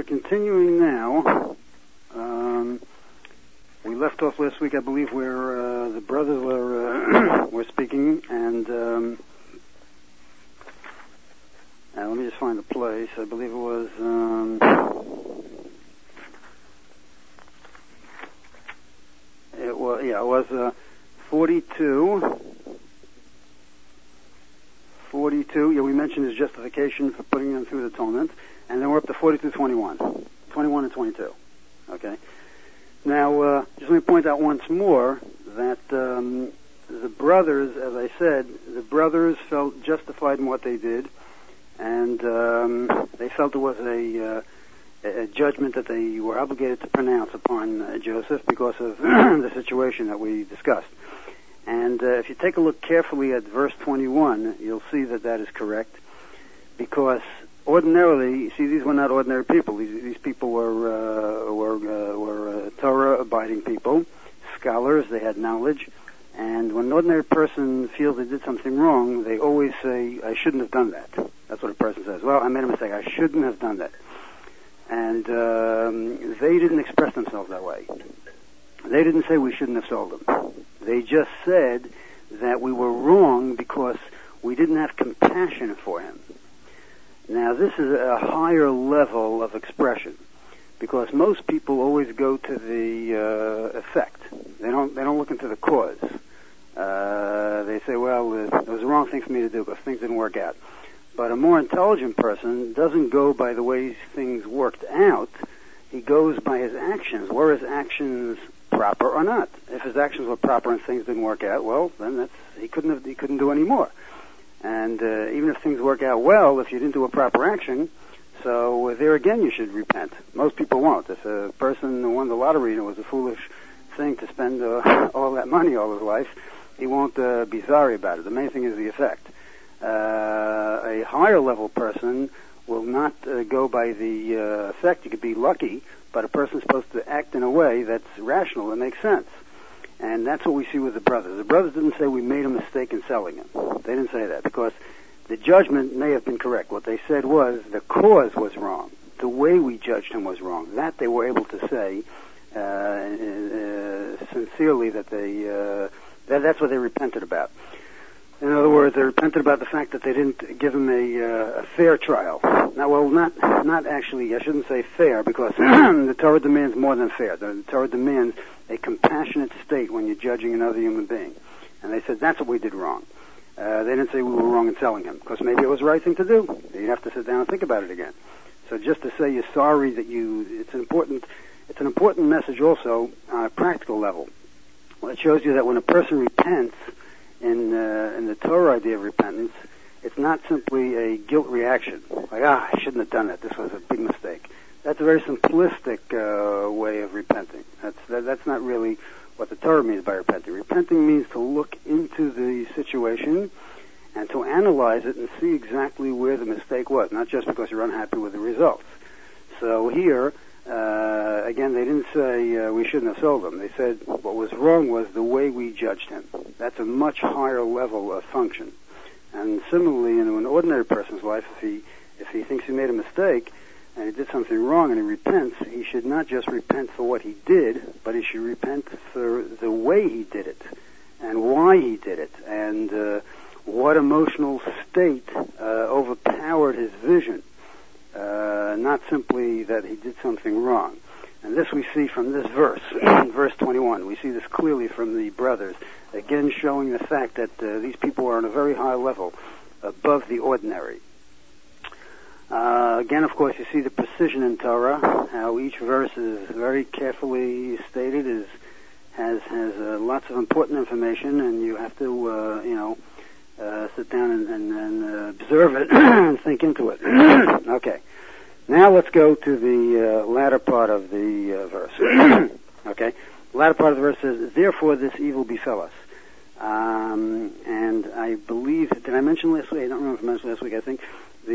continuing now. We left off last week, I believe, where the brothers were speaking, and let me just find the place. I believe it was it was 42. 42. Yeah, we mentioned his justification for putting them through the atonement, and then we're up to 42, 21 and 22. Okay. Now, just let me point out once more that the brothers, as I said, the brothers felt justified in what they did, and they felt it was a judgment that they were obligated to pronounce upon Joseph because of the situation that we discussed. And if you take a look carefully at verse 21, you'll see that that is correct, because ordinarily, you see, these were not ordinary people. These people were Torah-abiding people, scholars. They had knowledge, and when an ordinary person feels they did something wrong, they always say, "I shouldn't have done that." That's what a person says. Well, I made a mistake. I shouldn't have done that. And they didn't express themselves that way. They didn't say we shouldn't have sold them. They just said that we were wrong because we didn't have compassion for him. Now, this is a higher level of expression, because most people always go to the effect. They don't look into the cause. They say, well, it was the wrong thing for me to do because things didn't work out. But a more intelligent person doesn't go by the way things worked out. He goes by his actions. Were his actions proper or not? If his actions were proper and things didn't work out, well, then he couldn't do any more. And even if things work out well, if you didn't do a proper action, so there again you should repent. Most people won't. If a person won the lottery and it was a foolish thing to spend all that money all his life, he won't be sorry about it. The main thing is the effect. A higher level person will not go by the effect. You could be lucky, but a person's supposed to act in a way that's rational, that makes sense. And that's what we see with the brothers. The brothers didn't say we made a mistake in selling him. They didn't say that, because the judgment may have been correct. What they said was the cause was wrong. The way we judged him was wrong. That they were able to say sincerely that that's what they repented about. In other words, they repented about the fact that they didn't give him a fair trial. Now, well, not actually, I shouldn't say fair, because the Torah demands more than fair. The Torah demands a compassionate state when you're judging another human being. And they said, that's what we did wrong. They didn't say we were wrong in selling him, because maybe it was the right thing to do. You have to sit down and think about it again. So just to say you're sorry that it's an important message also on a practical level. Well, it shows you that when a person repents, in the Torah idea of repentance, it's not simply a guilt reaction, like, I shouldn't have done it, this was a big mistake. That's a very simplistic way of repenting. That's not really what the Torah means by repenting. Repenting means to look into the situation and to analyze it and see exactly where the mistake was, not just because you're unhappy with the results. So here, again, they didn't say we shouldn't have sold him. They said what was wrong was the way we judged him. That's a much higher level of function. And similarly, in an ordinary person's life, if he thinks he made a mistake and he did something wrong and he repents, he should not just repent for what he did, but he should repent for the way he did it and why he did it and what emotional state overpowered his vision. Not simply that he did something wrong. And this we see from this verse, verse 21. We see this clearly from the brothers, again showing the fact that these people are on a very high level, above the ordinary. Again, of course, you see the precision in Torah, how each verse is very carefully stated, has lots of important information, and you have to, sit down and observe it and think into it. Okay. Now let's go to the latter part of the verse. Okay? The latter part of the verse says, therefore this evil befell us. And I believe, did I mention last week? I don't remember if I mentioned last week. I think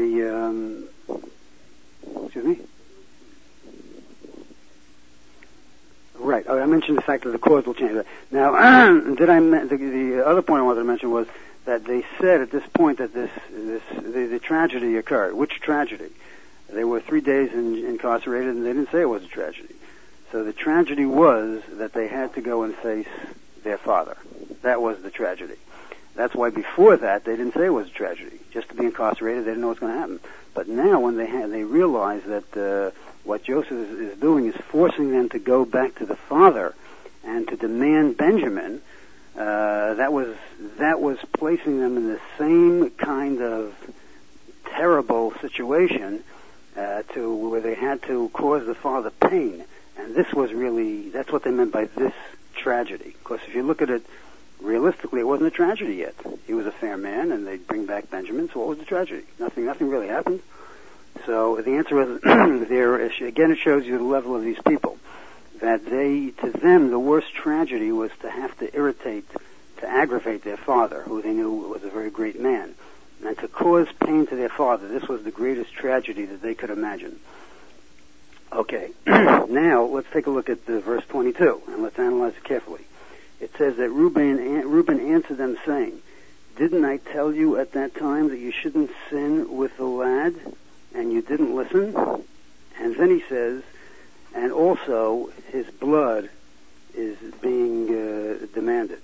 excuse me? Right. I mentioned the fact that the cause will change. Now, the other point I wanted to mention was that they said at this point that the tragedy occurred. Which tragedy? They were 3 days incarcerated, and they didn't say it was a tragedy. So the tragedy was that they had to go and face their father. That was the tragedy. That's why before that they didn't say it was a tragedy. Just to be incarcerated, they didn't know what's going to happen. But now when they realize that what Joseph is doing is forcing them to go back to the father and to demand Benjamin, that was placing them in the same kind of terrible situation to where they had to cause the father pain. And this was really, that's what they meant by this tragedy. Because if you look at it realistically, it wasn't a tragedy yet. He was a fair man, and they'd bring back Benjamin, so what was the tragedy? Nothing really happened. So the answer is, again, it shows you the level of these people. That to them, the worst tragedy was to have to aggravate their father, who they knew was a very great man. And to cause pain to their father, this was the greatest tragedy that they could imagine. Okay, now let's take a look at verse 22, and let's analyze it carefully. It says that Reuben answered them, saying, "Didn't I tell you at that time that you shouldn't sin with the lad, and you didn't listen?" And then he says, "And also his blood is being demanded."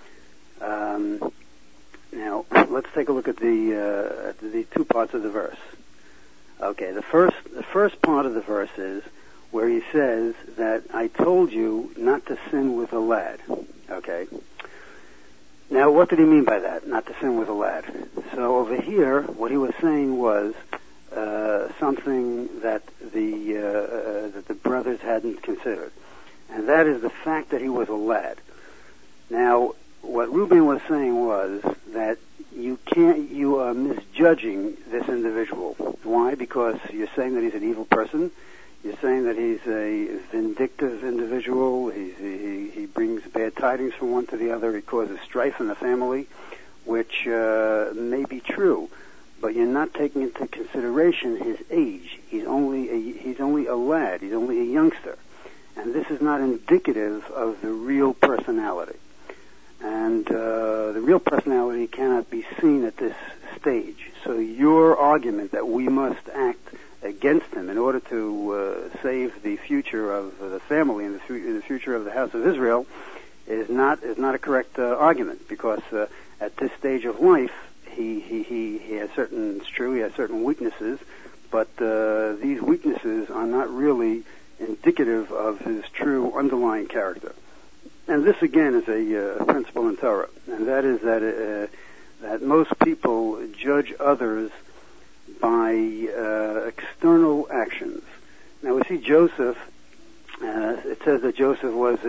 Now, let's take a look at the two parts of the verse. Okay, the first part of the verse is where he says that I told you not to sin with a lad. Okay. Now, what did he mean by that? Not to sin with a lad. So over here, what he was saying was something that the brothers hadn't considered, and that is the fact that he was a lad. Now, what Reuben was saying was that you are misjudging this individual. Why? Because you're saying that he's an evil person. You're saying that he's a vindictive individual. He brings bad tidings from one to the other. He causes strife in the family, which may be true, but you're not taking into consideration his age. He's only a lad. He's only a youngster, and this is not indicative of the real personality. And the real personality cannot be seen at this stage. So your argument that we must act against him in order to save the future of the family and the future of the house of Israel is not a correct argument, because at this stage of life he has certain, it's true, he has certain weaknesses, but these weaknesses are not really indicative of his true underlying character. And this, again, is a principle in Torah, and that is that most people judge others by external actions. Now we see Joseph. It says that Joseph was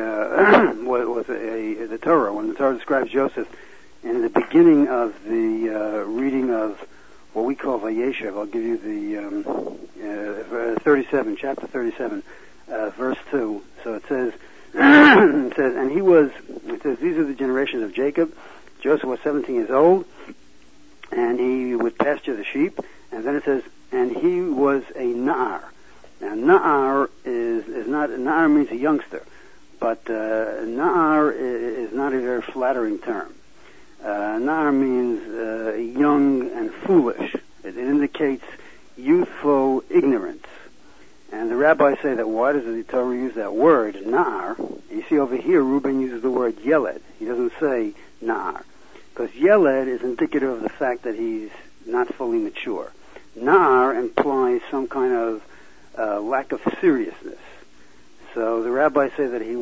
the Torah. When the Torah describes Joseph, in the beginning of the reading of what we call Vayeshev, I'll give you the 37, chapter 37, verse 2. So it says. It says, these are the generations of Jacob. Joseph was 17 years old, and he would pasture the sheep. And then it says, and he was a Na'ar. Now, Na'ar Na'ar means a youngster, but Na'ar is not a very flattering term. Na'ar means young and foolish. It indicates youthful ignorance. And the rabbis say that why does the Torah use that word, Na'ar? You see over here, Reuben uses the word Yeled. He doesn't say Na'ar. Because Yeled is indicative of the fact that he's not fully mature. Na'ar implies some kind of lack of seriousness. So the rabbis say that he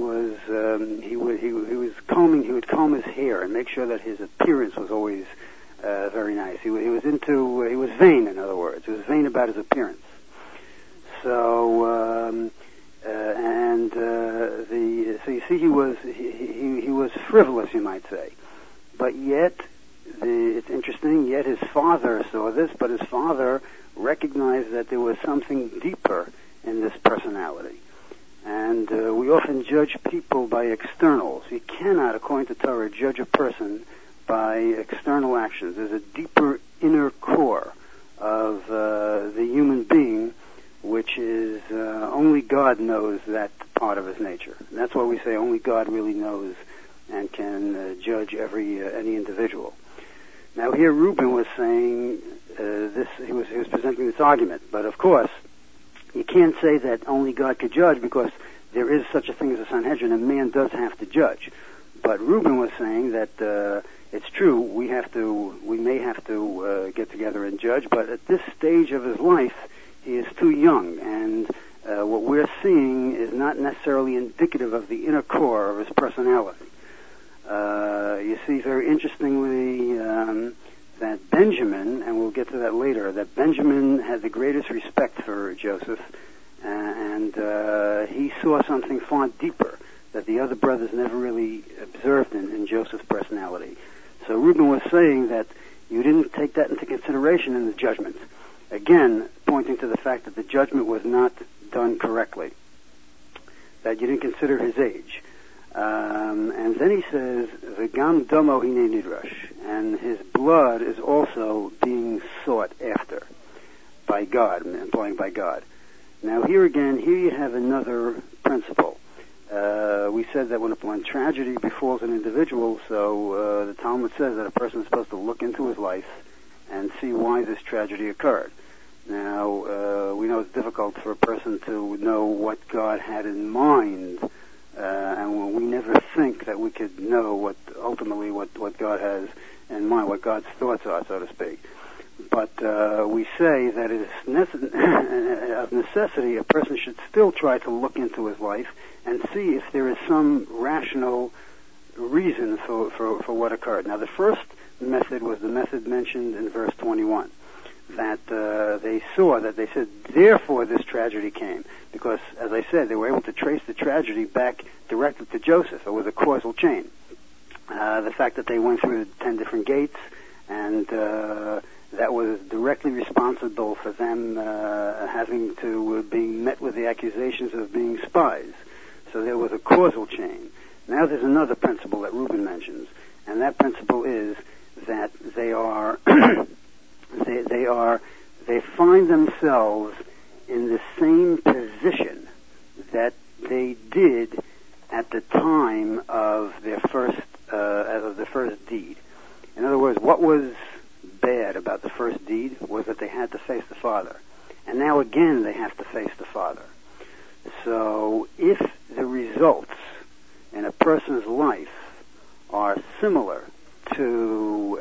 would comb his hair and make sure that his appearance was always very nice. He was vain, in other words. He was vain about his appearance. So so you see, he was frivolous, you might say, but yet it's interesting. Yet his father saw this, but his father recognized that there was something deeper in this personality. And we often judge people by externals. You cannot, according to Torah, judge a person by external actions. There's a deeper inner core of the human being, which is only God knows that part of his nature. And that's why we say only God really knows and can judge any individual. Now here Reuben was saying, he was presenting this argument. But of course, you can't say that only God could judge, because there is such a thing as a Sanhedrin, and man does have to judge. But Reuben was saying that it's true, we may have to get together and judge, but at this stage of his life, he is too young, and what we're seeing is not necessarily indicative of the inner core of his personality. You see, very interestingly, that Benjamin, and we'll get to that later, that Benjamin had the greatest respect for Joseph, and he saw something far deeper that the other brothers never really observed in Joseph's personality. So Reuben was saying that you didn't take that into consideration in the judgment. Again, pointing to the fact that the judgment was not done correctly, that you didn't consider his age. And then he says, V'gam domo hine nidrash, and his blood is also being sought after by God, implying by God. Now here you have another principle. We said that when tragedy befalls an individual, so the Talmud says that a person is supposed to look into his life and see why this tragedy occurred. Now, we know it's difficult for a person to know what God had in mind, and we never think that we could know what God has in mind, what God's thoughts are, so to speak. But we say that it is of necessity, a person should still try to look into his life and see if there is some rational reason for what occurred. Now, the first method was the method mentioned in verse 21, that they said, therefore this tragedy came. Because, as I said, they were able to trace the tragedy back directly to Joseph. It was a causal chain. The fact that they went through 10 different gates, and that was directly responsible for them having to be met with the accusations of being spies. So there was a causal chain. Now there's another principle that Reuben mentions, and that principle is that they find themselves in the same position that they did at the time of their first deed. In other words, what was bad about the first deed was that they had to face the Father. And now again they have to face the Father. So if the results in a person's life are similar to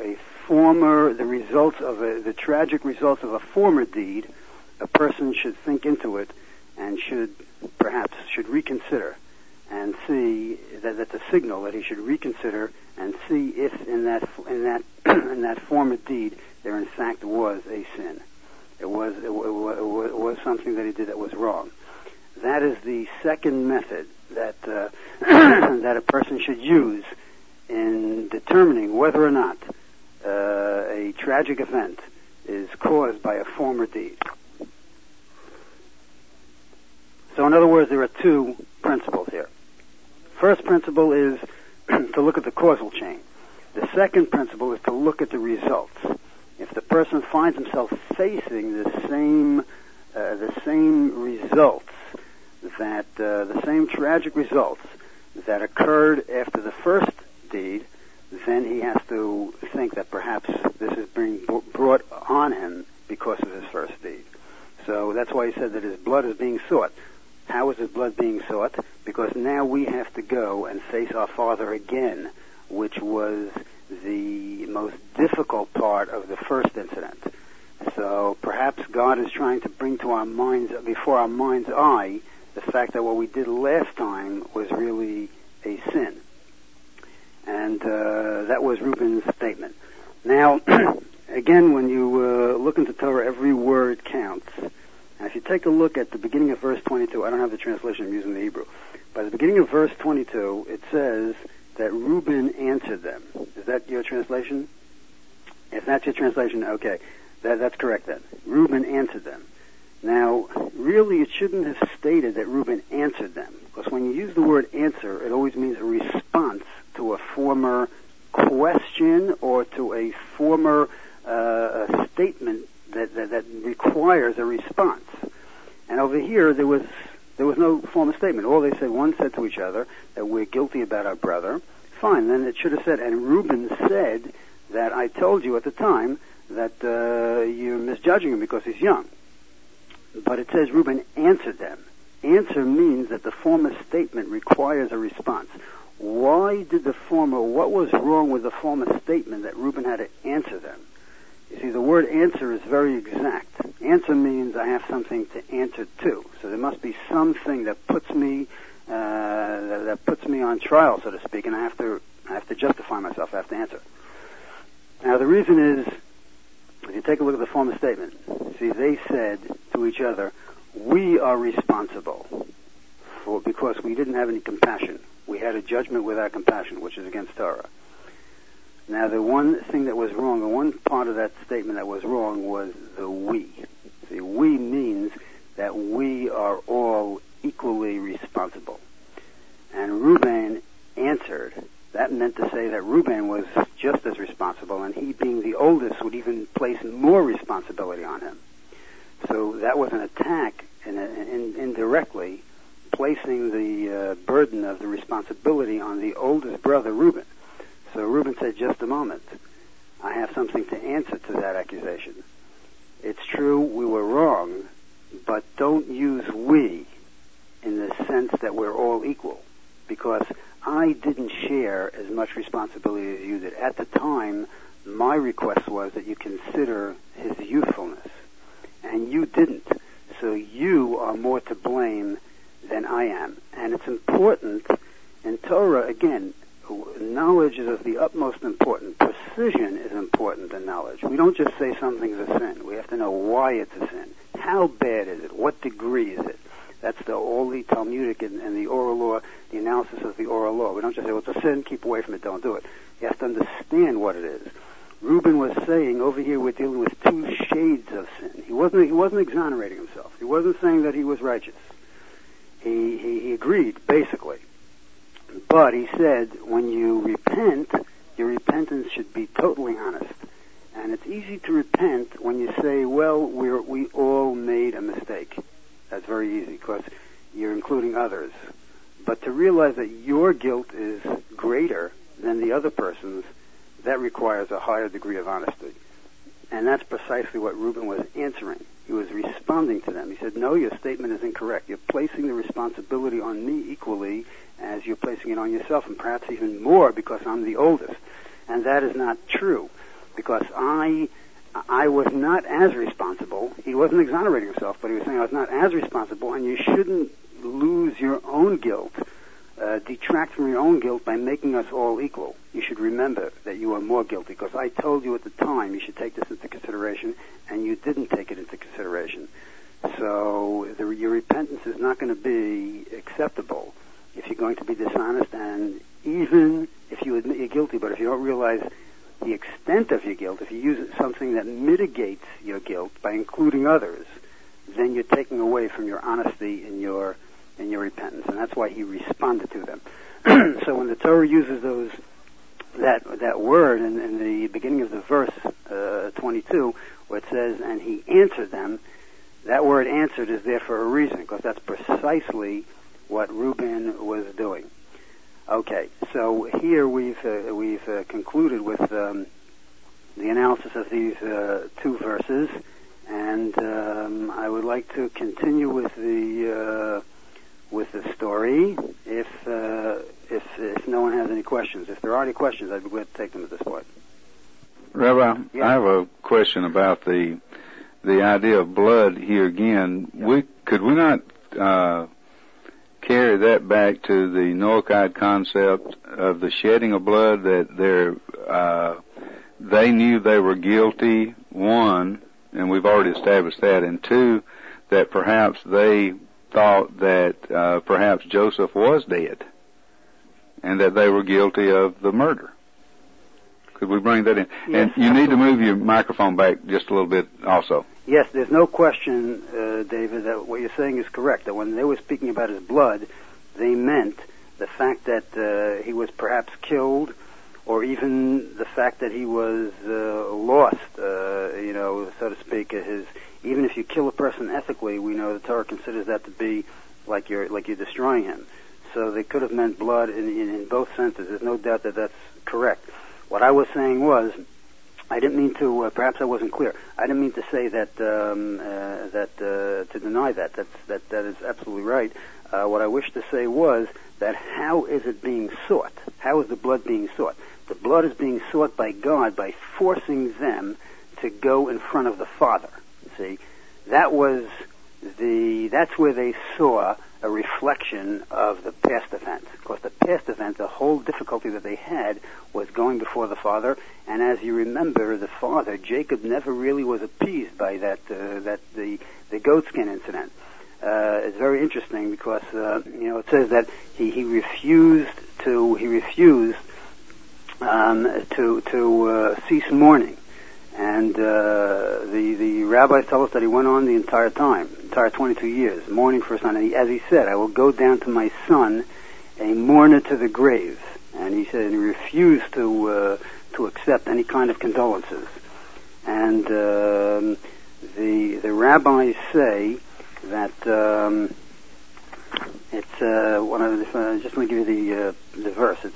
the tragic results of a former deed, a person should think into it and should reconsider and see that that's a signal that he should reconsider and see if in that former deed there in fact was a sin. It was something that he did that was wrong. That is the second method that that a person should use in determining whether or not a tragic event is caused by a former deed. So in other words, there are two principles here. First principle is to look at the causal chain. The second principle is to look at the results. If the person finds himself facing the same results, the same tragic results that occurred after the first deed, then he has to think that perhaps this is being brought on him because of his first deed. So that's why he said that his blood is being sought. How is his blood being sought? Because now we have to go and face our Father again, which was the most difficult part of the first incident. So perhaps God is trying to bring to our minds, before our mind's eye, the fact that what we did last time was really a sin. And that was Reuben's statement. Now, again, when you look into Torah, every word counts. And if you take a look at the beginning of verse 22, I don't have the translation, I'm using the Hebrew. By the beginning of verse 22, it says that Reuben answered them. Is that your translation? If that's your translation, okay. That's correct then. Reuben answered them. Now, really, it shouldn't have stated that Reuben answered them, because when you use the word answer, it always means a response to a former question or to a former statement that requires a response. And over here, there was no formal statement. All they said, one said to each other that we're guilty about our brother. Fine, then it should have said, and Reuben said that I told you at the time that you're misjudging him because he's young. But it says Reuben answered them. Answer means that the former statement requires a response. Why did what was wrong with the former statement that Reuben had to answer them? You see, the word answer is very exact. Answer means I have something to answer to. So there must be something that puts me on trial, so to speak, and I have to justify myself. I have to answer. Now, the reason is, if you take a look at the former statement, see, they said to each other, we are responsible because we didn't have any compassion. We had a judgment without compassion, which is against Torah. Now, the one thing that was wrong, the one part of that statement that was wrong was the we. See, we means that we are all equally responsible. And Reuben answered. That meant to say that Reuben was just as responsible, and he, being the oldest, would even place more responsibility on him. So that was an attack, indirectly, placing the burden of the responsibility on the oldest brother, Reuben. So Reuben said, just a moment. I have something to answer to that accusation. It's true, we were wrong, but don't use we in the sense that we're all equal, because I didn't share as much responsibility as you did. At the time, my request was that you consider his youthfulness, and you didn't. So you are more to blame than I am. And it's important in Torah, again, knowledge is of the utmost importance. Precision is important in knowledge. We don't just say something's a sin. We have to know why it's a sin. How bad is it? What degree is it? That's all the Talmudic and the oral law, the analysis of the oral law. We don't just say, well, it's a sin, keep away from it, don't do it. You have to understand what it is. Reuben was saying, over here we're dealing with two shades of sin. He wasn't exonerating himself. He wasn't saying that he was righteous. He agreed, basically. But he said, when you repent, your repentance should be totally honest. And it's easy to repent when you say, well, we all made a mistake. That's very easy because you're including others. But to realize that your guilt is greater than the other person's, that requires a higher degree of honesty. And that's precisely what Reuben was answering. He was responding to them. He said, no, your statement is incorrect. You're placing the responsibility on me equally as you're placing it on yourself, and perhaps even more because I'm the oldest. And that is not true, because I was not as responsible. He wasn't exonerating himself, but he was saying I was not as responsible, and you shouldn't lose your own guilt, detract from your own guilt by making us all equal. You should remember that you are more guilty, because I told you at the time you should take this into consideration, and you didn't take it into consideration. So your repentance is not going to be acceptable if you're going to be dishonest, and even if you admit you're guilty, but if you don't realize the extent of your guilt, if you use something that mitigates your guilt by including others, then you're taking away from your honesty in your repentance, and that's why he responded to them. So when the Torah uses that word in the beginning of the verse 22, where it says, and he answered them, that word answered is there for a reason, because that's precisely what Reuben was doing. Okay, so here we've concluded with the analysis of these two verses, and I would like to continue with the story. If no one has any questions, if there are any questions, I'd be glad to take them at this point. Rabbi, yeah. I have a question about the idea of blood here again. Yeah. Could we not carry that back to the Noachide concept of the shedding of blood, that they knew they were guilty, one, and we've already established that, and two, that perhaps they thought that perhaps Joseph was dead and that they were guilty of the murder. Could we bring that in? Yes, and you absolutely. need to move your microphone back just a little bit also. Yes, there's no question, David, that what you're saying is correct, that when they were speaking about his blood, they meant the fact that he was perhaps killed, or even the fact that he was lost, so to speak. Even if you kill a person ethically, we know the Torah considers that to be like you're destroying him. So they could have meant blood in both senses. There's no doubt that that's correct. What I was saying was I didn't mean to. Perhaps I wasn't clear. I didn't mean to say that to deny that. That is absolutely right. What I wish to say was that how is it being sought? How is the blood being sought? The blood is being sought by God by forcing them to go in front of the Father. See, that's where they saw a reflection of the past event. Of course, the past event, the whole difficulty that they had was going before the Father, and as you remember, the Father, Jacob, never really was appeased by the goatskin incident. It's very interesting because it says that he refused to cease mourning, and the rabbis tell us that he went on the entire 22 years, mourning for his son. And as he said, I will go down to my son, a mourner to the grave. And he said he refused to accept any kind of condolences. And the rabbis say that it's just let me give you the verse. It's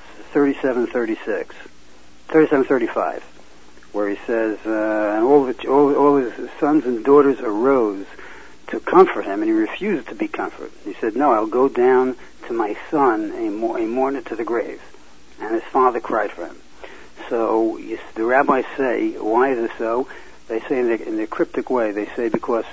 37:35, where he says, and all his sons and daughters arose to comfort him, and he refused to be comforted. He said, no, I'll go down to my son, a mourner to the grave. And his father cried for him. So the rabbis say, why is it so? They say in their cryptic way, they say because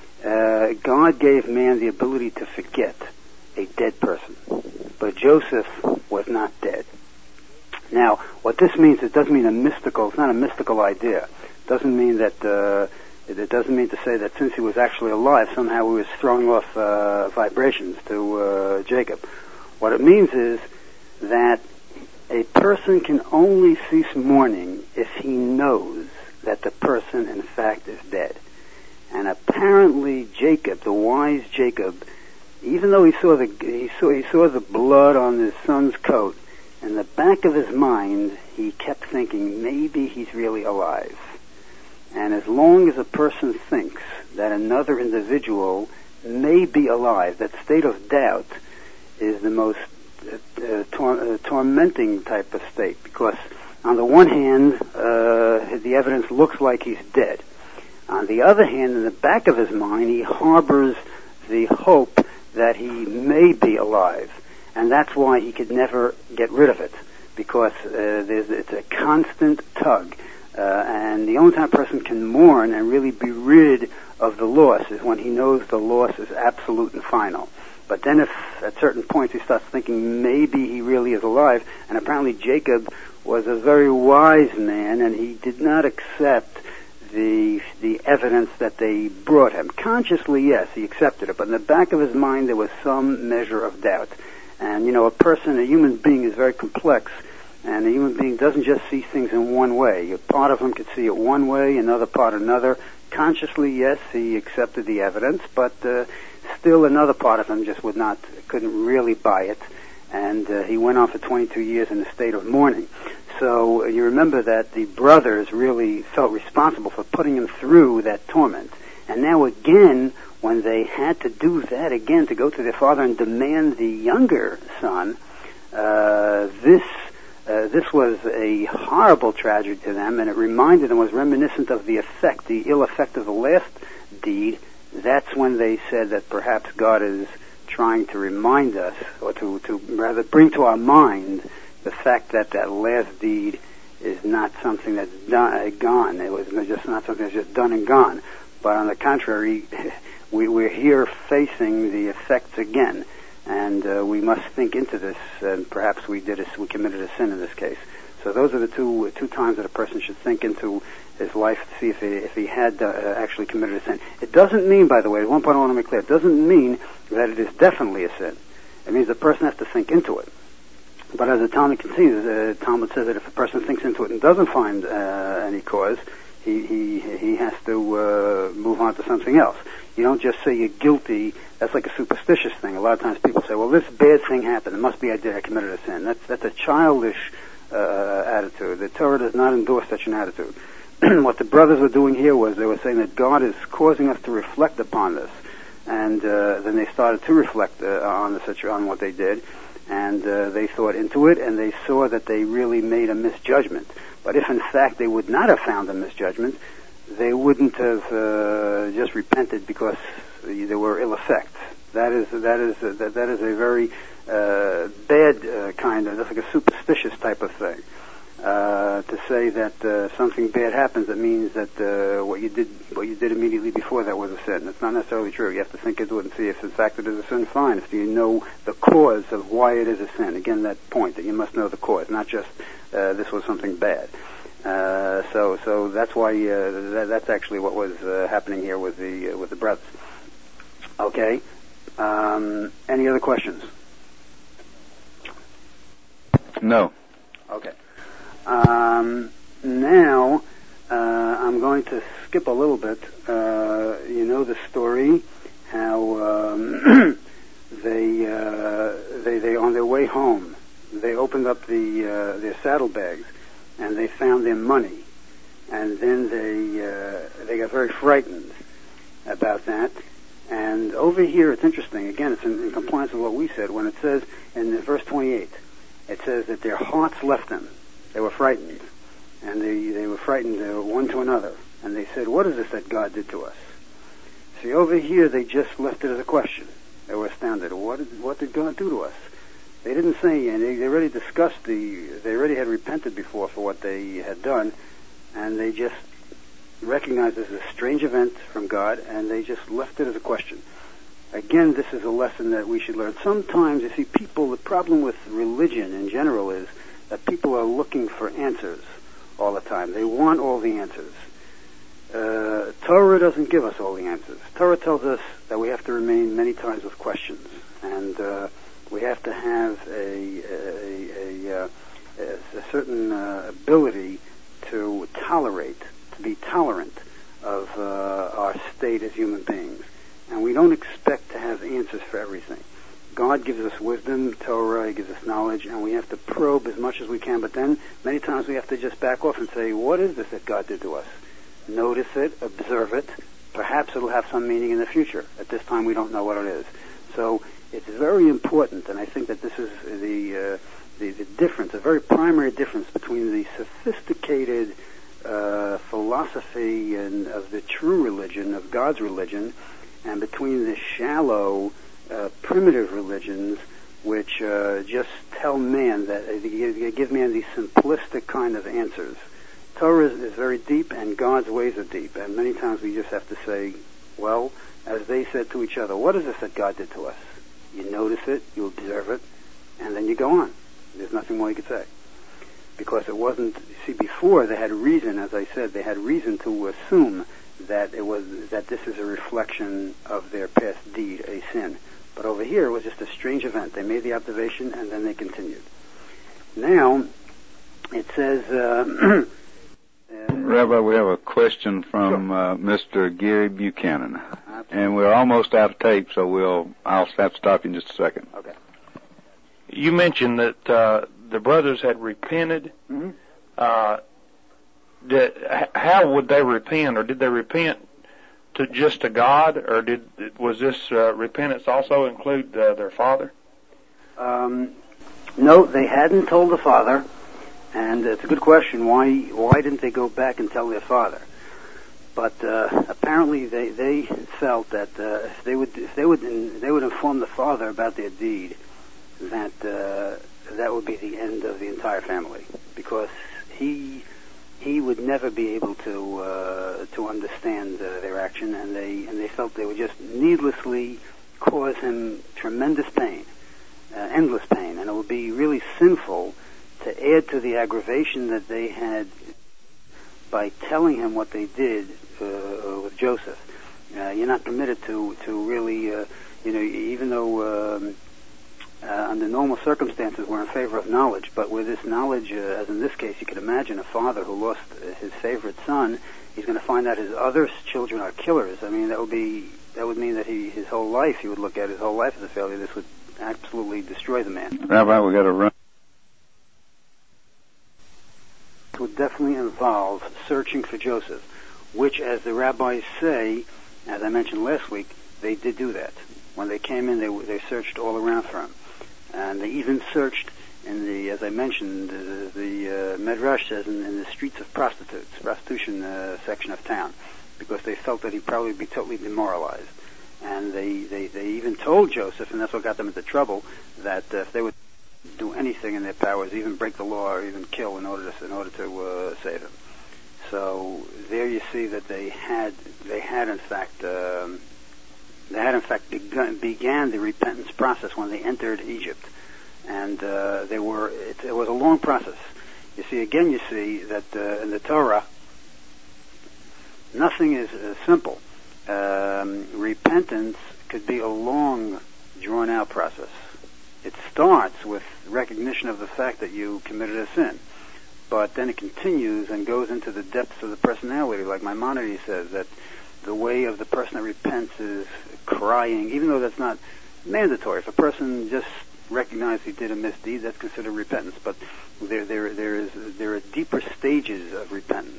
God gave man the ability to forget a dead person. But Joseph was not dead. Now, what this means, it's not a mystical idea. It doesn't mean that, it doesn't mean to say that since he was actually alive, somehow he was throwing off vibrations to Jacob. What it means is that a person can only cease mourning if he knows that the person, in fact, is dead. And apparently Jacob, the wise Jacob, even though he saw the blood on his son's coat, in the back of his mind, he kept thinking, maybe he's really alive. And as long as a person thinks that another individual may be alive, that state of doubt is the most tormenting type of state, because on the one hand, the evidence looks like he's dead. On the other hand, in the back of his mind, he harbors the hope that he may be alive. And that's why he could never get rid of it, because it's a constant tug. And the only time a person can mourn and really be rid of the loss is when he knows the loss is absolute and final. But then if at certain points he starts thinking maybe he really is alive, and apparently Jacob was a very wise man, and he did not accept the evidence that they brought him. Consciously, yes, he accepted it, but in the back of his mind there was some measure of doubt. And, a human being is very complex, and a human being doesn't just see things in one way. A part of him could see it one way, another part another. Consciously, yes, he accepted the evidence, but still another part of him just couldn't really buy it, and he went on for 22 years in a state of mourning. So you remember that the brothers really felt responsible for putting him through that torment. And now again, when they had to do that again, to go to their father and demand the younger son, this was a horrible tragedy to them, and it reminded them, was reminiscent of the ill effect of the last deed. That's when they said that perhaps God is trying to remind us, or to rather bring to our mind the fact that last deed is not something that's gone. It was just not something that's just done and gone. But on the contrary, we're here facing the effects again, and we must think into this. And perhaps we committed a sin in this case. So those are the two times that a person should think into his life to see if he had actually committed a sin. It doesn't mean, by the way, one point I want to make clear, it doesn't mean that it is definitely a sin. It means the person has to think into it. But as the Talmud continues, the Talmud says that if a person thinks into it and doesn't find any cause, he has to move on to something else. You don't just say you're guilty. That's like a superstitious thing. A lot of times people say, well, this bad thing happened. It must be I committed a sin. That's a childish attitude. The Torah does not endorse such an attitude. What the brothers were doing here was they were saying that God is causing us to reflect upon this. And then they started to reflect on what they did. And they thought into it, and they saw that they really made a misjudgment. But if in fact they would not have found a misjudgment, they wouldn't have just repented because there were ill effects. That is a very bad kind of, that's like a superstitious type of thing. To say that something bad happens, that means that what you did immediately before that was a sin. That's not necessarily true. You have to think into it and see if in fact it is a sin. Fine. If you know the cause of why it is a sin, again that point that you must know the cause, not just this was something bad. So that's why that's actually what was happening here with the brothers. Okay. Any other questions? No. Okay. Now, I'm going to skip a little bit. You know the story, how they on their way home, they opened up their saddlebags, and they found their money, and then they got very frightened about that. And over here, it's interesting. Again, it's in compliance with what we said when it says in verse 28. It says that their hearts left them. They were frightened, and they were frightened one to another. And they said, "What is this that God did to us?" See, over here they just left it as a question. They were astounded. What did God do to us? They didn't say, and they already discussed they already had repented before for what they had done, and they just recognized this as a strange event from God, and they just left it as a question. Again, this is a lesson that we should learn. Sometimes, you see, the problem with religion in general is that people are looking for answers all the time. They want all the answers. Torah doesn't give us all the answers. Torah tells us that we have to remain many times with questions, and we have to have a certain ability to be tolerant of our state as human beings. And we don't expect to have answers for everything. God gives us wisdom, Torah, He gives us knowledge, and we have to probe as much as we can. But then, many times we have to just back off and say, what is this that God did to us? Notice it, observe it. Perhaps it'll have some meaning in the future. At this time, we don't know what it is. So, it's very important, and I think that this is the difference, a very primary difference between the sophisticated philosophy and of the true religion, of God's religion, and between the shallow, primitive religions, which just tell man that they give man these simplistic kind of answers. Torah is very deep, and God's ways are deep, and many times we just have to say, well, as they said to each other, what is this that God did to us? You notice it, you observe it, and then you go on. There's nothing more you could say. Because it wasn't, see, before they had reason, as I said, they had reason to assume that this is a reflection of their past deed, a sin. But over here, it was just a strange event. They made the observation, and then they continued. Now, it says... Rabbi, we have a question from Mr. Gary Buchanan. Absolutely. And we're almost out of tape, so I'll have to stop you in just a second. Okay. You mentioned that the brothers had repented. Mm-hmm. How would they repent, or did they repent just to God, or was this repentance also include their father? No, they hadn't told the father, and it's a good question. Why didn't they go back and tell their father? But apparently they felt that if they would inform the father about their deed, that would be the end of the entire family, because he would never be able to understand their action, and they felt they would just needlessly cause him tremendous pain, endless pain, and it would be really sinful to add to the aggravation that they had by telling him what they did with Joseph. You're not permitted to really, even though under normal circumstances we're in favor of knowledge, but with this knowledge, as in this case, you could imagine a father who lost his favorite son, he's going to find out his other children are killers. I mean, that would mean that he would look at his whole life as a failure. This would absolutely destroy the man. Rabbi, we got to run. It would definitely involve searching for Joseph, which, as the rabbis say, as I mentioned last week, they did do that. When they came in, they searched all around for him. And they even searched in the, as I mentioned, the Medrash says in the streets of prostitution section of town, because they felt that he'd probably be totally demoralized. And they even told Joseph, and that's what got them into trouble, that if they would do anything in their powers, even break the law or even kill in order to save him. So there you see that they had in fact began the repentance process when they entered Egypt, and it was a long process. You see that in the Torah, nothing is simple. Repentance could be a long, drawn-out process. It starts with recognition of the fact that you committed a sin, but then it continues and goes into the depths of the personality. Like Maimonides says, that the way of the person that repents is crying, even though that's not mandatory. If a person just recognizes he did a misdeed, that's considered repentance. But there are deeper stages of repentance,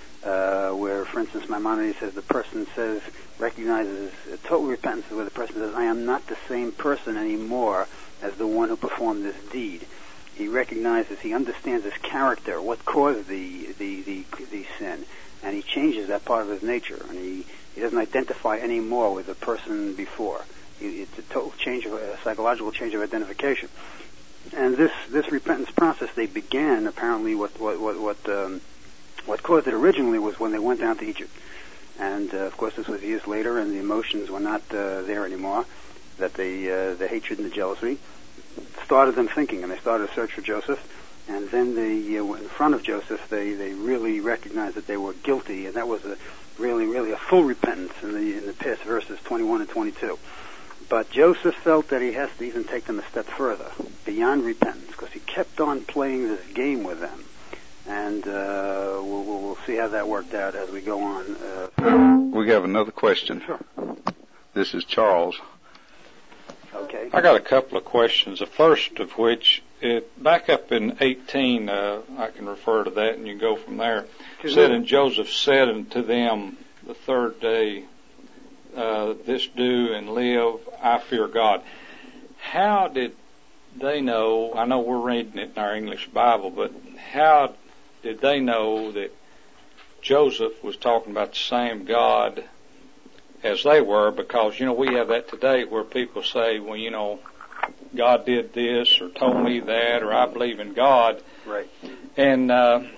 where, for instance, Maimonides says the person recognizes total repentance is where the person says, I am not the same person anymore as the one who performed this deed. He recognizes, he understands his character, what caused the sin, and he changes that part of his nature, and he doesn't identify anymore with the person before. It's a total change of a psychological change of identification. And this repentance process, they began apparently what caused it originally was when they went down to Egypt. And of course this was years later, and the emotions were not there anymore, that the hatred and the jealousy started them thinking, and they started a search for Joseph. And then in front of Joseph, they really recognized that they were guilty, and that was really a full repentance in the past verses 21 and 22. But Joseph felt that he has to even take them a step further, beyond repentance, because he kept on playing this game with them. And we'll see how that worked out as we go on. We have another question. Sure. This is Charles. Okay. I got a couple of questions. The first of which, back up in 18, I can refer to that and you go from there. Said, and Joseph said unto them the third day, this do and live, I fear God. How did they know, I know we're reading it in our English Bible, but how did they know that Joseph was talking about the same God as they were? Because, we have that today where people say, well, God did this or told me that, or I believe in God. Right. And,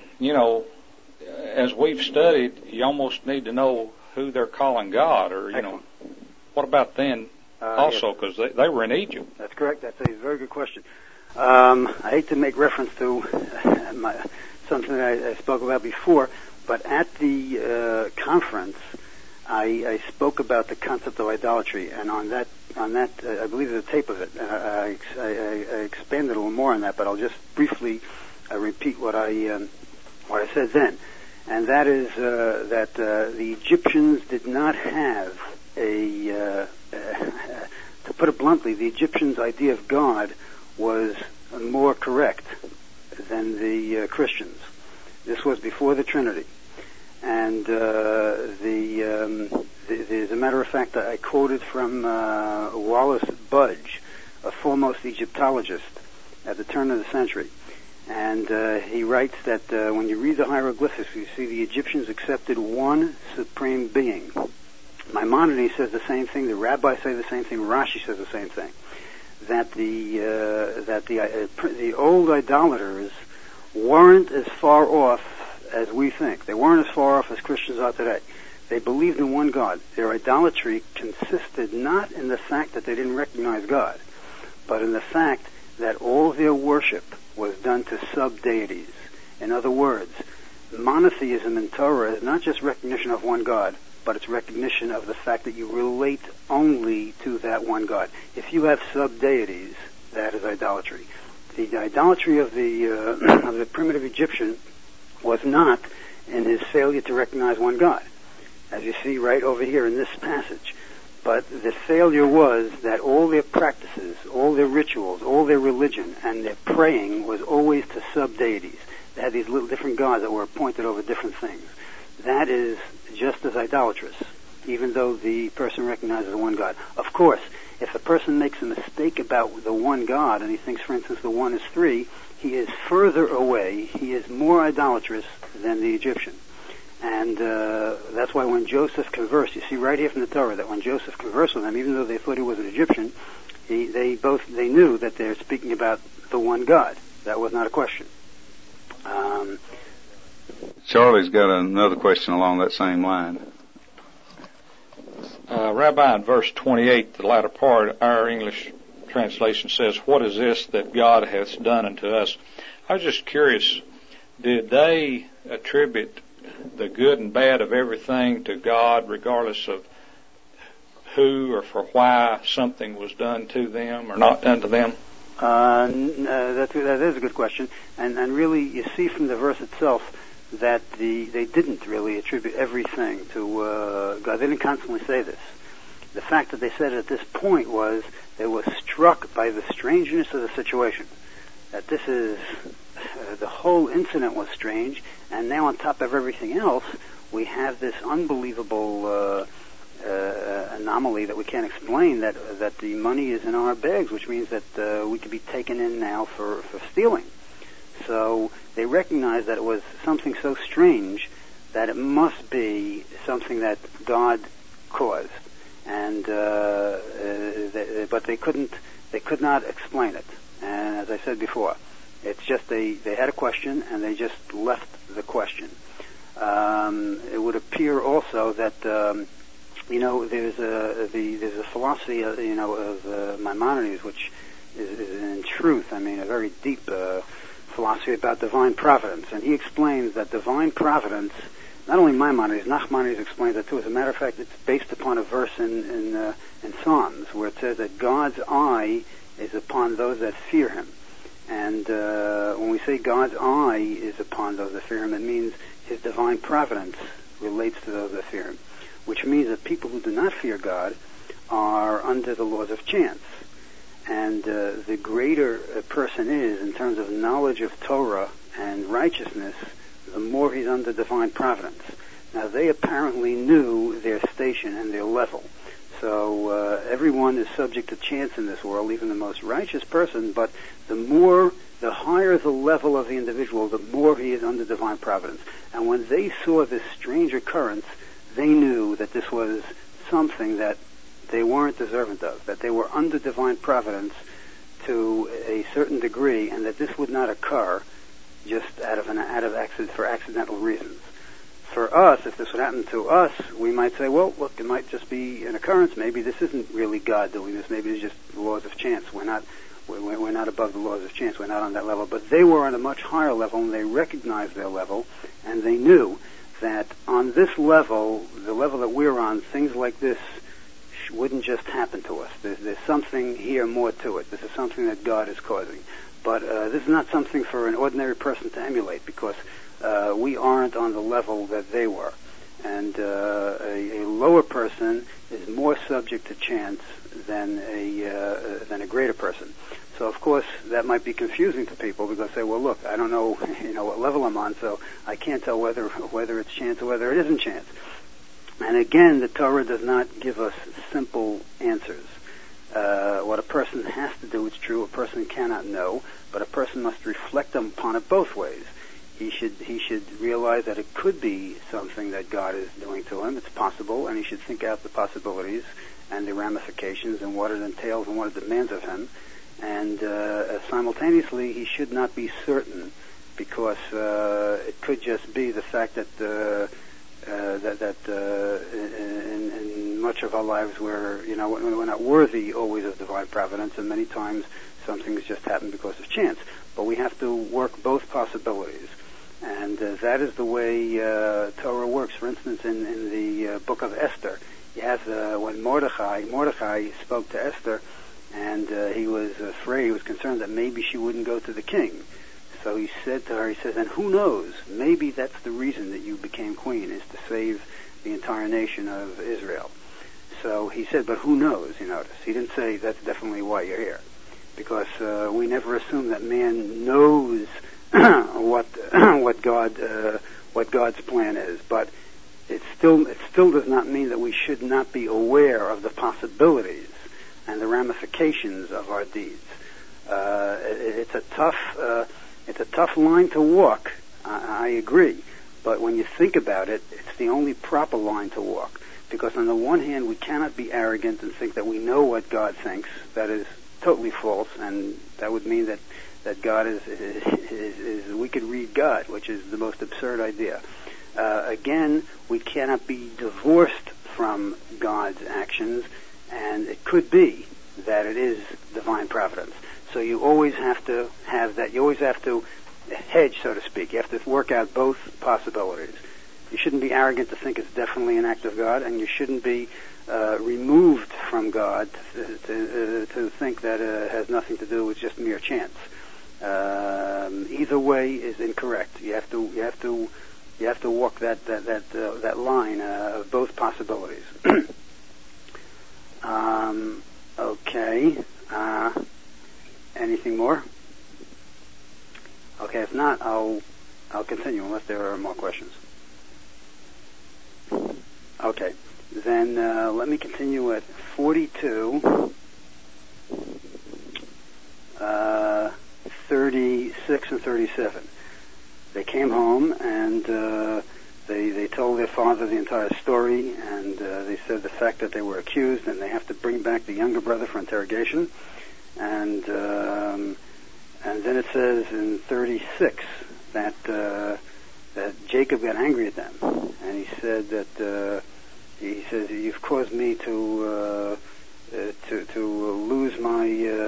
as we've studied, you almost need to know who they're calling God, or, what about then also, because they were in Egypt. That's correct. That's a very good question. I hate to make reference to something that I spoke about before, but at the conference, I spoke about the concept of idolatry, and on that, I believe there's a tape of it. I expanded a little more on that, but I'll just briefly repeat what I said then, and that is that the Egyptians did not have to put it bluntly, the Egyptians' idea of God was more correct than the Christians. This was before the Trinity. And as a matter of fact, I quoted from Wallace Budge, a foremost Egyptologist at the turn of the century. And he writes that when you read the hieroglyphics, you see the Egyptians accepted one supreme being. Maimonides says the same thing. The rabbis say the same thing. Rashi says the same thing. That the old idolaters weren't as far off as we think. They weren't as far off as Christians are today. They believed in one God. Their idolatry consisted not in the fact that they didn't recognize God, but in the fact that all their worship was done to sub-deities. In other words, monotheism in Torah is not just recognition of one God, but it's recognition of the fact that you relate only to that one God. If you have sub-deities, that is idolatry. The idolatry of the primitive Egyptian was not in his failure to recognize one God, as you see right over here in this passage. But the failure was that all their practices, all their rituals, all their religion, and their praying was always to sub-deities. They had these little different gods that were appointed over different things. That is just as idolatrous, even though the person recognizes one God. Of course, if a person makes a mistake about the one God, and he thinks, for instance, the one is three, he is further away, he is more idolatrous than the Egyptian. And that's why when Joseph conversed, you see right here from the Torah that when Joseph conversed with them, even though they thought he was an Egyptian, they knew that they're speaking about the one God. That was not a question. Charlie's got another question along that same line. Rabbi, in verse 28, the latter part, our English translation says, "What is this that God hath done unto us?" I was just curious, did they attribute the good and bad of everything to God, regardless of who or for why something was done to them or not done to them? That is a good question, and really you see from the verse itself that they didn't really attribute everything to God. They didn't constantly say this. The fact that they said it at this point was they were struck by the strangeness of the situation. That this is the whole incident was strange, and now on top of everything else, we have this unbelievable anomaly that we can't explain. That the money is in our bags, which means that we could be taken in now for stealing. So they recognized that it was something so strange that it must be something that God caused, and but they could not explain it. And as I said before, it's just they had a question and they just left the question. It would appear also that there's a philosophy of Maimonides, which is in truth, a very deep philosophy about divine providence, and he explains that divine providence, not only Maimonides, Nachmanides explains that too. As a matter of fact, it's based upon a verse in Psalms where it says that God's eye is upon those that fear Him, and when we say God's eye is upon those that fear Him, it means His divine providence relates to those that fear Him, which means that people who do not fear God are under the laws of chance. And the greater a person is in terms of knowledge of Torah and righteousness, the more he's under divine providence. Now, they apparently knew their station and their level. So everyone is subject to chance in this world, even the most righteous person, but the higher the level of the individual, the more he is under divine providence. And when they saw this strange occurrence, they knew that this was something that they weren't deserving of, that they were under divine providence to a certain degree, and that this would not occur just for accidental reasons. For us, if this would happen to us, we might say, well, look, it might just be an occurrence. Maybe this isn't really God doing this. Maybe it's just the laws of chance. We're not above the laws of chance. We're not on that level. But they were on a much higher level, and they recognized their level, and they knew that on this level, the level that we're on, things like this wouldn't just happen to us. There's something here more to it. This is something that God is causing. But this is not something for an ordinary person to emulate, because we aren't on the level that they were. And a lower person is more subject to chance than a greater person. So, of course, that might be confusing to people, because they say, well, look, I don't know, what level I'm on, so I can't tell whether it's chance or whether it isn't chance. And again, the Torah does not give us simple answers. What a person has to do is true. A person cannot know, but a person must reflect upon it both ways. He should realize that it could be something that God is doing to him. It's possible, and he should think out the possibilities and the ramifications and what it entails and what it demands of him. And simultaneously, he should not be certain, because it could just be the fact that in much of our lives we're not worthy always of divine providence, and many times some things just happen because of chance. But we have to work both possibilities, and that is the way Torah works. For instance, in the book of Esther, you have when Mordechai spoke to Esther, and he was afraid, he was concerned that maybe she wouldn't go to the king. So he said to her, he says, and who knows, maybe that's the reason that you became queen, is to save the entire nation of Israel. So he said, but who knows, you notice. He didn't say that's definitely why you're here, because we never assume that man knows what God's plan is. But it still does not mean that we should not be aware of the possibilities and the ramifications of our deeds. It's a tough line to walk. I agree, but when you think about it, it's the only proper line to walk. Because on the one hand, we cannot be arrogant and think that we know what God thinks. That is totally false, and that would mean that God is we could read God, which is the most absurd idea. Again, we cannot be divorced from God's actions, and it could be that it is divine providence. So you always have to have that. You always have to hedge, so to speak. You have to work out both possibilities. You shouldn't be arrogant to think it's definitely an act of God, and you shouldn't be removed from God to think that it has nothing to do with just mere chance. Either way is incorrect. You have to walk that line of both possibilities. Okay. Anything more? Okay. If not, I'll continue unless there are more questions. Okay. Then let me continue at 42, 36, and 37. They came home and they told their father the entire story, and they said the fact that they were accused and they have to bring back the younger brother for interrogation. And then it says in 36 that Jacob got angry at them, and he said that he says, "You've caused me to lose my."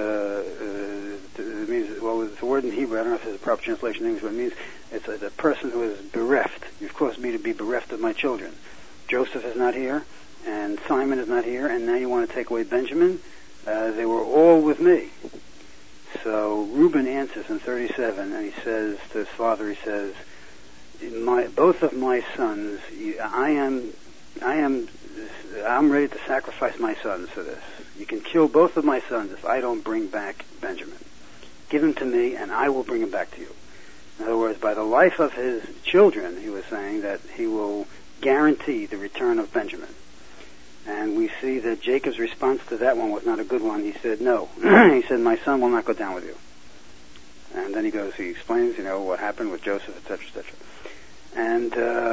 It means, well, it's a word in Hebrew. I don't know if it's a proper translation in English, but it means it's a person who is bereft. You've caused me to be bereft of my children. Joseph is not here, and Simon is not here, and now you want to take away Benjamin. They were all with me. So Reuben answers in 37, and he says to his father, he says, both of my sons, I'm ready to sacrifice my sons for this. You can kill both of my sons if I don't bring back Benjamin. Give him to me, and I will bring him back to you. In other words, by the life of his children, he was saying that he will guarantee the return of Benjamin. And we see that Jacob's response to that one was not a good one. He said, no. He said, my son will not go down with you. And then he explains, what happened with Joseph, etc., etc. And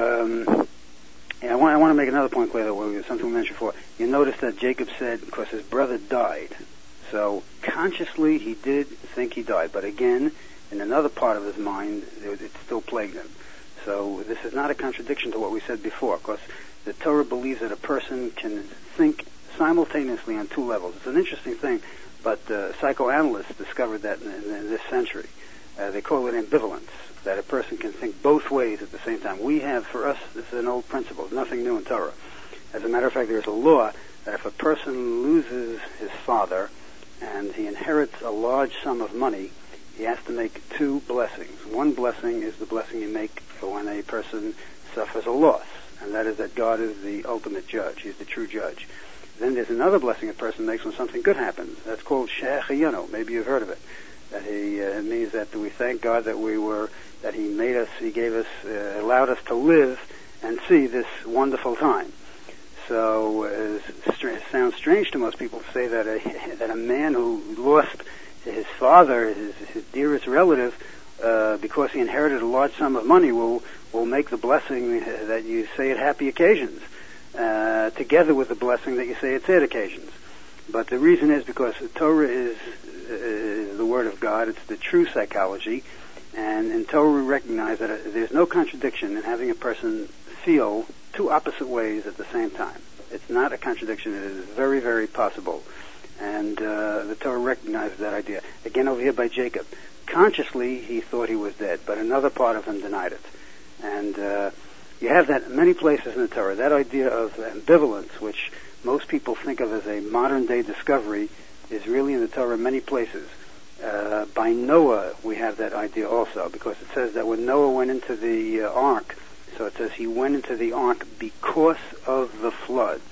I want to make another point clear, though, something we mentioned before. You notice that Jacob said, because his brother died. So consciously he did think he died. But again, in another part of his mind, it still plagued him. So this is not a contradiction to what we said before, because the Torah believes that a person can think simultaneously on two levels. It's an interesting thing, but psychoanalysts discovered that in this century. They call it ambivalence, that a person can think both ways at the same time. For us, this is an old principle. It's nothing new in Torah. As a matter of fact, there's a law that if a person loses his father and he inherits a large sum of money, he has to make two blessings. One blessing is the blessing you make when a person suffers a loss, and that is that God is the ultimate judge. He's the true judge. Then there's another blessing a person makes when something good happens. That's called She'echayenu. Maybe you've heard of it. That it means that we thank God that He made us, He gave us, allowed us to live and see this wonderful time. So it sounds strange to most people to say that a man who lost his father, his dearest relative, because he inherited a large sum of money, will make the blessing that you say at happy occasions, together with the blessing that you say at sad occasions. But the reason is because the Torah is the Word of God. It's the true psychology. And in Torah we recognize that there's no contradiction in having a person feel two opposite ways at the same time. It's not a contradiction. It is very, very possible. And the Torah recognizes that idea. Again, over here by Jacob. Consciously, he thought he was dead, but another part of him denied it. And you have that in many places in the Torah. That idea of ambivalence, which most people think of as a modern-day discovery, is really in the Torah in many places. By Noah, we have that idea also, because it says that when Noah went into the ark, so it says he went into the ark because of the floods.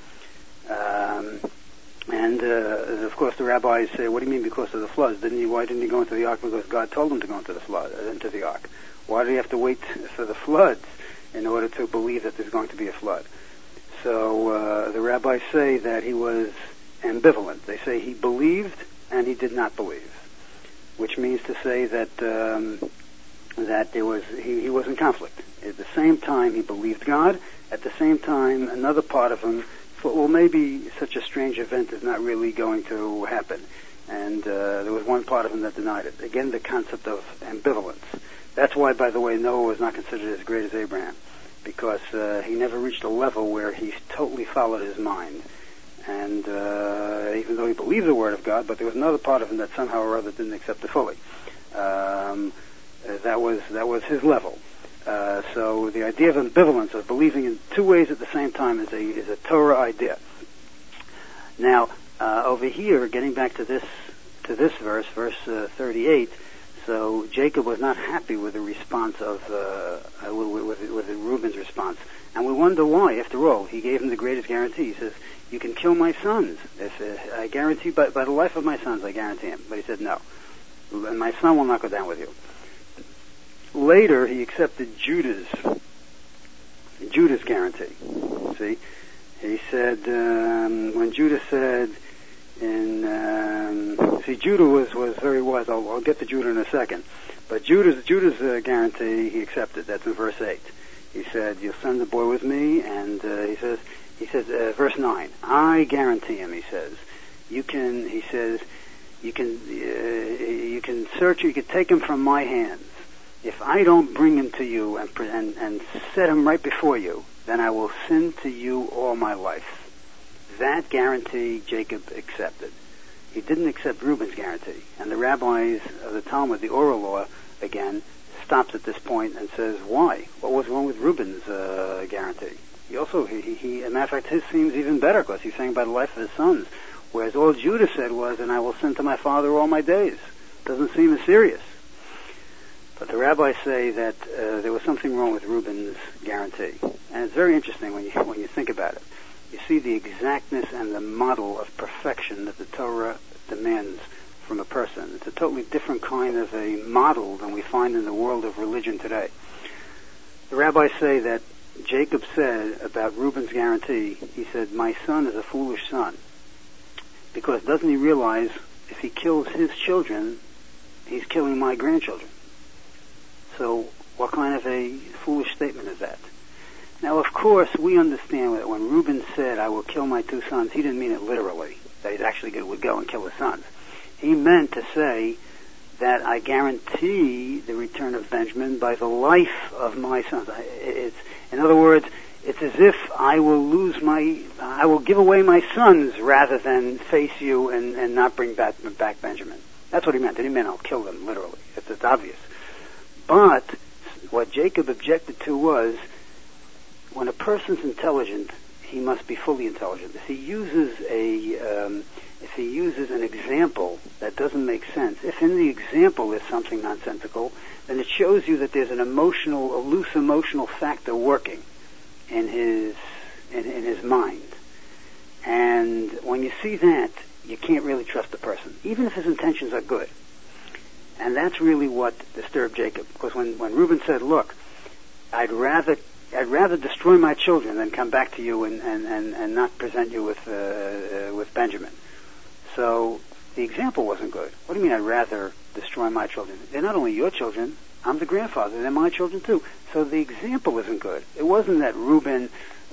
Of course, the rabbis say, what do you mean because of the floods? Why didn't he go into the ark? Because God told him to go into the ark. Why did he have to wait for the floods in order to believe that there's going to be a flood? So the rabbis say that he was ambivalent. They say he believed and he did not believe, which means to say that he was in conflict. At the same time, he believed God. At the same time, another part of him thought, well, maybe such a strange event is not really going to happen. And there was one part of him that denied it. Again, the concept of ambivalence. That's why, by the way, Noah was not considered as great as Abraham, because he never reached a level where he totally followed his mind. And even though he believed the word of God, but there was another part of him that somehow or other didn't accept it fully. That was his level. So the idea of ambivalence, of believing in two ways at the same time, is a Torah idea. Now, over here, getting back to this verse 38. So Jacob was not happy with the response of with Reuben's response, and we wonder why. After all, he gave him the greatest guarantee. He says, "You can kill my sons. If I guarantee by the life of my sons, I guarantee him." But he said, "No, and my son will not go down with you." Later, he accepted Judah's guarantee. See, he said when Judah said, Judah was very wise. I'll get to Judah in a second, but Judah's guarantee he accepted. That's in verse 8. He said, "You'll send the boy with me," and he says, verse 9, "I guarantee him." He says, "You can search. You can take him from my hands. If I don't bring him to you and set him right before you, then I will sin to you all my life." That guarantee Jacob accepted. He didn't accept Reuben's guarantee. And the rabbis of the Talmud, the oral law, again, stops at this point and says, why? What was wrong with Reuben's guarantee? He also, as a matter of fact, his seems even better because he's saying by the life of his sons. Whereas all Judah said was, "And I will sin to my father all my days." Doesn't seem as serious. But the rabbis say that there was something wrong with Reuben's guarantee. And it's very interesting when you think about it. You see the exactness and the model of perfection that the Torah demands from a person. It's a totally different kind of a model than we find in the world of religion today. The rabbis say that Jacob said about Reuben's guarantee, he said, "My son is a foolish son." Because doesn't he realize if he kills his children, he's killing my grandchildren? So what kind of a foolish statement is that? Now, of course, we understand that when Reuben said, "I will kill my two sons," he didn't mean it literally, that he actually would go and kill his sons. He meant to say that I guarantee the return of Benjamin by the life of my sons. In other words, it's as if I will give away my sons rather than face you and not bring back Benjamin. That's what he meant. He didn't mean I'll kill them literally. It's obvious. But what Jacob objected to was, when a person's intelligent, he must be fully intelligent. If he uses an example that doesn't make sense, if in the example is something nonsensical, then it shows you that there's a loose emotional factor working in his mind. And when you see that, you can't really trust the person, even if his intentions are good. And that's really what disturbed Jacob, because when Reuben said, "Look, I'd rather destroy my children than come back to you and not present you with Benjamin." So the example wasn't good. What do you mean I'd rather destroy my children? They're not only your children, I'm the grandfather, they're my children too. So the example isn't good. It wasn't that Reuben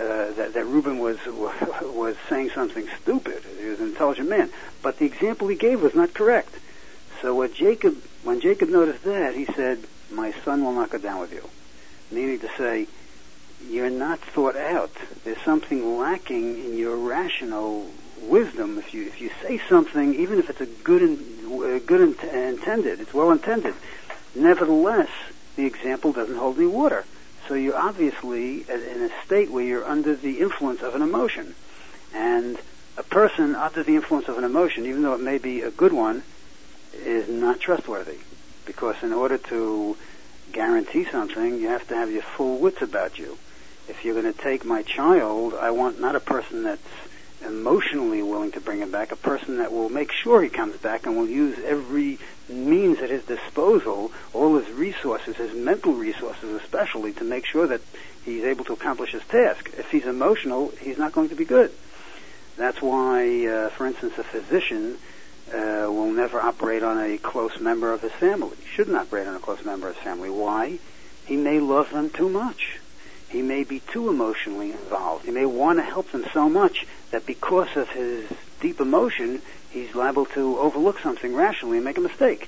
was saying something stupid. He was an intelligent man. But the example he gave was not correct. So when Jacob noticed that, he said, "My son will not go down with you." Meaning to say, you're not thought out. There's something lacking in your rational wisdom. If you say something, even if it's intended, it's well intended, nevertheless, the example doesn't hold any water. So you're obviously in a state where you're under the influence of an emotion. And a person under the influence of an emotion, even though it may be a good one, is not trustworthy. Because in order to guarantee something, you have to have your full wits about you. If you're going to take my child, I want not a person that's emotionally willing to bring him back, a person that will make sure he comes back and will use every means at his disposal, all his resources, his mental resources especially, to make sure that he's able to accomplish his task. If he's emotional, he's not going to be good. That's why, for instance, a physician will never operate on a close member of his family. Shouldn't operate on a close member of his family. Why? He may love them too much. He may be too emotionally involved. He may want to help them so much that because of his deep emotion, he's liable to overlook something rationally and make a mistake.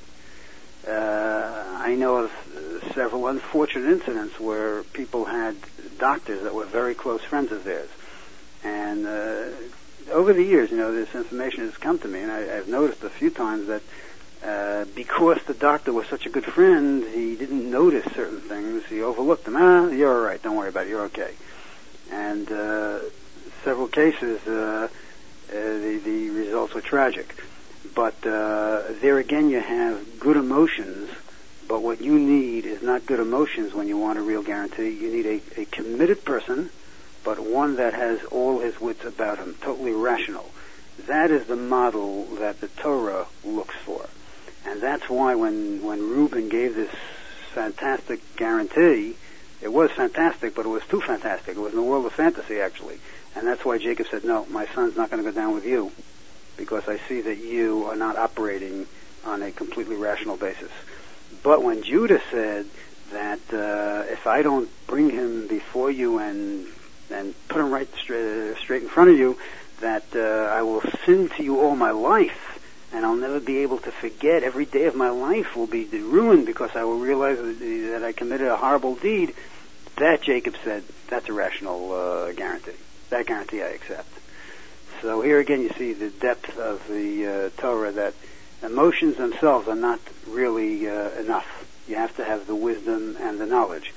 I know of several unfortunate incidents where people had doctors that were very close friends of theirs. And over the years, this information has come to me, and I've noticed a few times that because the doctor was such a good friend, he didn't notice certain things. He overlooked them. You're all right. Don't worry about it. You're okay. And several cases, the results were tragic. But there again, you have good emotions. But what you need is not good emotions when you want a real guarantee. You need a committed person, but one that has all his wits about him, totally rational. That is the model that the Torah looks for. And that's why when Reuben gave this fantastic guarantee, it was fantastic, but it was too fantastic. It was in the world of fantasy, actually. And that's why Jacob said, no, my son's not going to go down with you, because I see that you are not operating on a completely rational basis. But when Judah said that if I don't bring him before you and put him right straight in front of you, that I will sin to you all my life, and I'll never be able to forget. Every day of my life will be ruined because I will realize that I committed a horrible deed. That, Jacob said, that's a rational guarantee. That guarantee I accept. So here again you see the depth of the Torah, that emotions themselves are not really enough. You have to have the wisdom and the knowledge.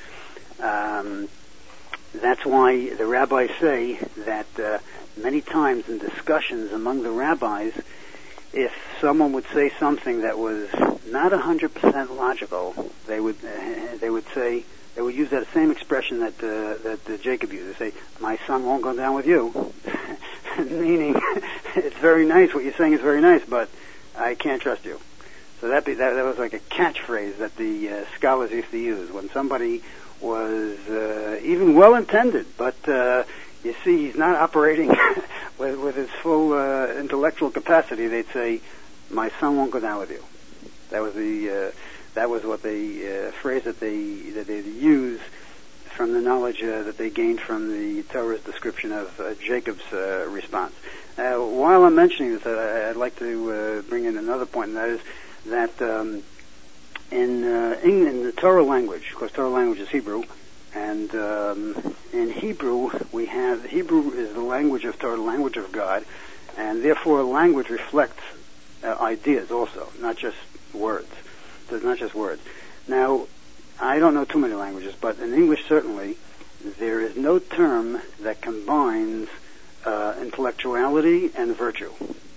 That's why the rabbis say that many times in discussions among the rabbis, if someone would say something that was not 100% logical, they would use that same expression that Jacob used. They say, "My son won't go down with you," meaning it's very nice. What you're saying is very nice, but I can't trust you. So that was like a catchphrase that the scholars used to use when somebody was even well-intended, but you see he's not operating with his full intellectual capacity. They'd say, "My son won't go down with you." That was what the phrase that they use from the knowledge that they gained from the Torah's description of Jacob's response. While I'm mentioning this, I'd like to bring in another point, and that is that in the Torah language, of course, Torah language is Hebrew, and in Hebrew Hebrew is the language of Torah, the language of God, and therefore language reflects ideas also, not just words. It's not just words. Now, I don't know too many languages, but in English certainly, there is no term that combines intellectuality and virtue.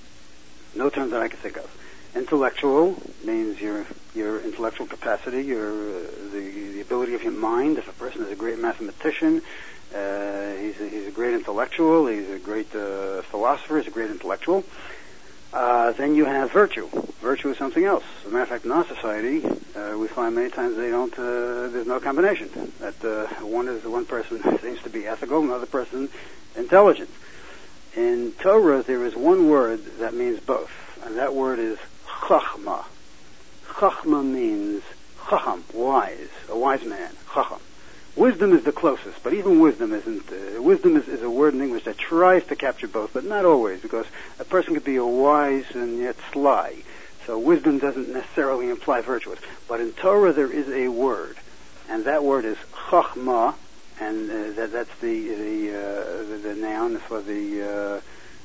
No term that I can think of. Intellectual means your intellectual capacity, the ability of your mind. If a person is a great mathematician, he's a great intellectual. He's a great philosopher. He's a great intellectual. Then you have virtue. Virtue is something else. As a matter of fact, in our society, we find many times there's no combination. That one person seems to be ethical, another person intelligent. In Torah, there is one word that means both, and that word is chachma. Chachma means chacham, wise, a wise man, chacham. Wisdom is the closest, but even wisdom isn't. Wisdom is a word in English that tries to capture both, but not always, because a person could be a wise and yet sly. So wisdom doesn't necessarily imply virtuous. But in Torah there is a word, and that word is chachma, and that's the noun for the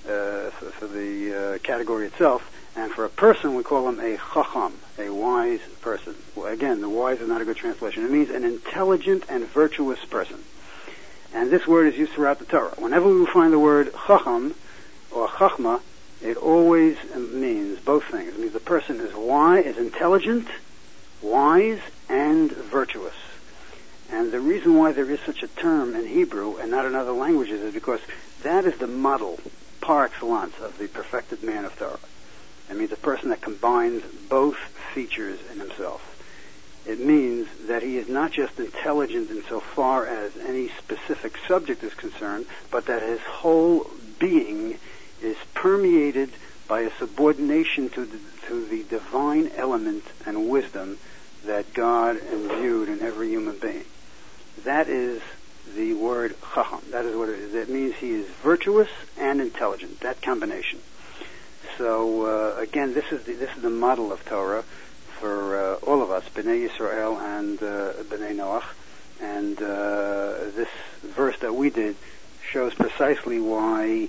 category itself. And for a person, we call him a chacham, a wise person. Well, again, the wise is not a good translation. It means an intelligent and virtuous person. And this word is used throughout the Torah. Whenever we find the word chacham or chachma, it always means both things. It means the person is wise, is intelligent, wise, and virtuous. And the reason why there is such a term in Hebrew and not in other languages is because that is the model par excellence of the perfected man of Torah. It means a person that combines both features in himself. It means that he is not just intelligent insofar as any specific subject is concerned, but that his whole being is permeated by a subordination to the divine element and wisdom that God imbued in every human being. That is the word chacham. That is what it is. That means he is virtuous and intelligent. That combination. So again, this is the model of Torah for all of us, Bnei Yisrael and Bnei Noach. And this verse that we did shows precisely why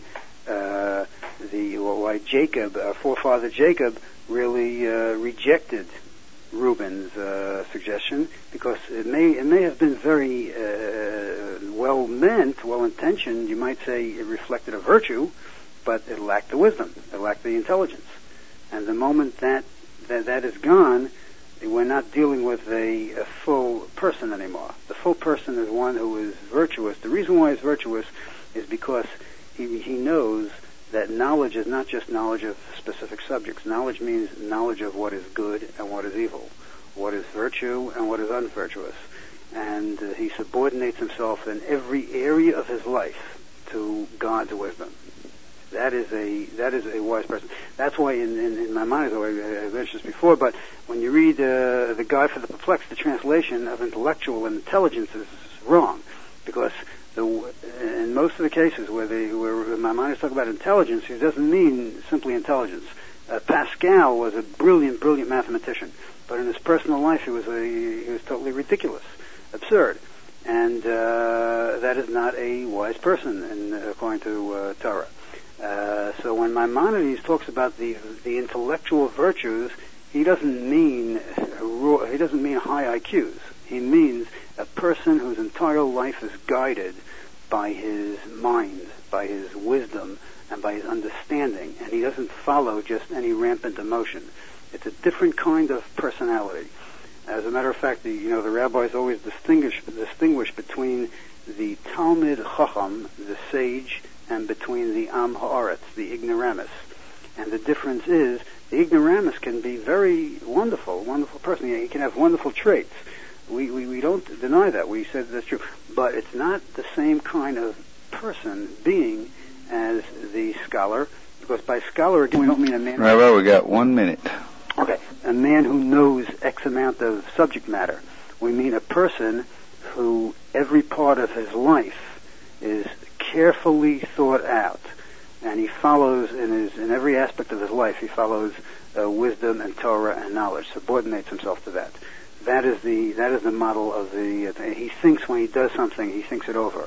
why Jacob, our forefather Jacob, really rejected Reuben's suggestion, because it may have been very well meant, well intentioned. You might say it reflected a virtue, but it lacked the wisdom, it lacked the intelligence. And the moment that is gone, we're not dealing with a full person anymore. The full person is one who is virtuous. The reason why he's virtuous is because he knows that knowledge is not just knowledge of specific subjects. Knowledge means knowledge of what is good and what is evil, what is virtue and what is unvirtuous. And he subordinates himself in every area of his life to God's wisdom. That is a wise person. That's why in my mind, as I mentioned this before, but when you read the Guide for the Perplexed, the translation of intellectual and intelligence is wrong, because in most of the cases where my mind is talking about intelligence, it doesn't mean simply intelligence. Pascal was a brilliant mathematician, but in his personal life he was totally ridiculous, absurd, and that is not a wise person, according to Torah. So when Maimonides talks about the intellectual virtues, he doesn't mean high IQs. He means a person whose entire life is guided by his mind, by his wisdom, and by his understanding, and he doesn't follow just any rampant emotion. It's a different kind of personality. As a matter of fact, the rabbis always distinguish between the Talmid Chacham, the sage, and between the Am Haaretz, the ignoramus. And the difference is, the ignoramus can be very wonderful person. He can have wonderful traits. We don't deny that. We said that's true. But it's not the same kind of being as the scholar, because by scholar, again, we don't mean a man... Rabbi, we got 1 minute. Okay. A man who knows X amount of subject matter. We mean a person who every part of his life is carefully thought out, and he follows in every aspect of his life, he follows wisdom and Torah and knowledge, subordinates himself to that. That is the model of he thinks when he does something, he thinks it over.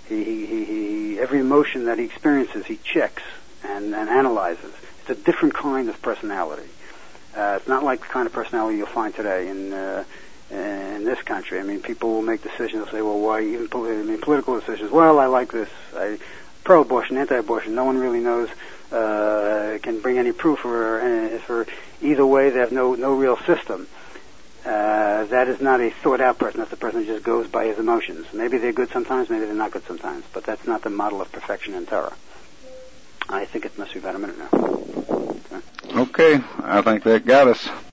He every emotion that he experiences, he checks and analyzes. It's a different kind of personality. It's not like the kind of personality you'll find today in this country. I mean, people will make decisions. They'll say, well, why even political decisions? Well, I like this. Pro-abortion, anti-abortion. No one really knows, can bring any proof for either way. They have no real system. That is not a thought-out person. That's a person who just goes by his emotions. Maybe they're good sometimes, maybe they're not good sometimes. But that's not the model of perfection in Torah. I think it must be about a minute now. Okay, I think that got us.